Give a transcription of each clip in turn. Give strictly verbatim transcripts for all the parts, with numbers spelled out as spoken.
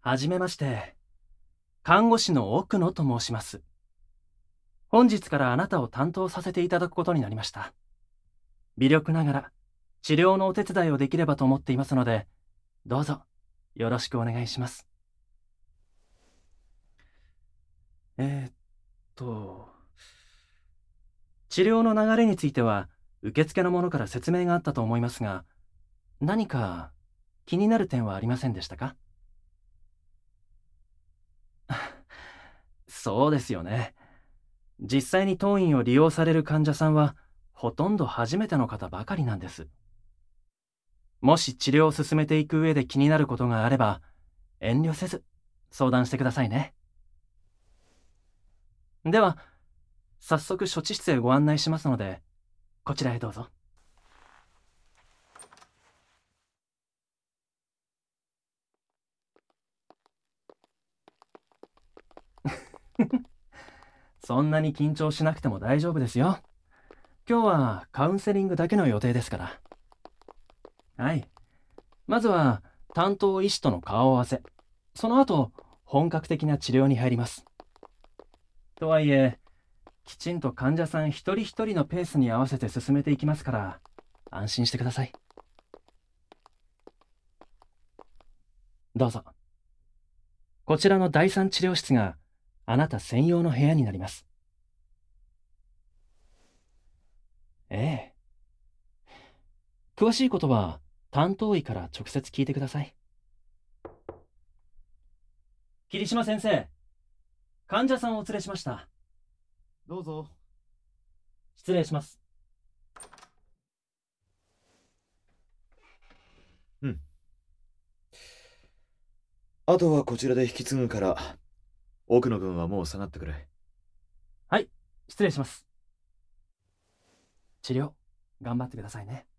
はじめまして。看護師の奥野と申します。本日からあなたを担当させていただくことになりました。微力ながら治療のお手伝いをできればと思っていますので、どうぞよろしくお願いします。えーっと、治療の流れについては受付の者から説明があったと思いますが、何か気になる点はありませんでしたか？そうですよね。実際に当院を利用される患者さんはほとんど初めての方ばかりなんです。もし治療を進めていく上で気になることがあれば、遠慮せず相談してくださいね。では、早速処置室へご案内しますので、こちらへどうぞ。そんなに緊張しなくても大丈夫ですよ。今日はカウンセリングだけの予定ですから。はい。まずは担当医師との顔合わせ。その後、本格的な治療に入ります。とはいえ、きちんと患者さん一人一人のペースに合わせて進めていきますから、安心してください。どうぞ。こちらのだいさん治療室があなた専用の部屋になります。ええ。詳しいことは担当医から直接聞いてください。桐島先生、患者さんをお連れしました。 どうぞ。 失礼します。 うん。あとはこちらで引き継ぐから、奥野君はもう下がってくれ。 はい、失礼します。治療、頑張ってくださいね。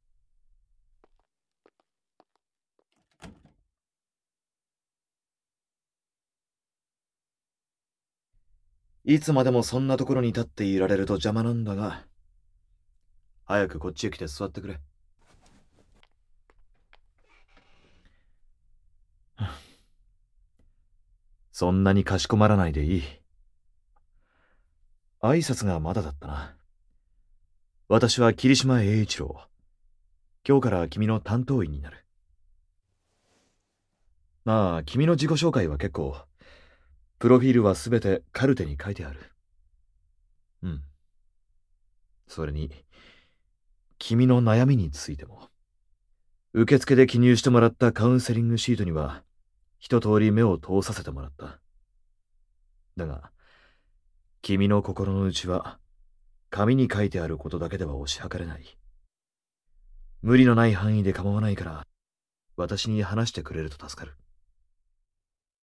いつまでもそんなところに立っていられると邪魔なんだが、早くこっちへ来て座ってくれ。そんなにかしこまらないでいい。挨拶がまだだったな。私は桐島栄一郎。今日から君の担当医になる。まあ、君の自己紹介は結構。プロフィールはすべてカルテに書いてある。うん。それに、君の悩みについても。受付で記入してもらったカウンセリングシートには、一通り目を通させてもらった。だが、君の心の内は、紙に書いてあることだけでは推し量れない。無理のない範囲で構わないから、私に話してくれると助かる。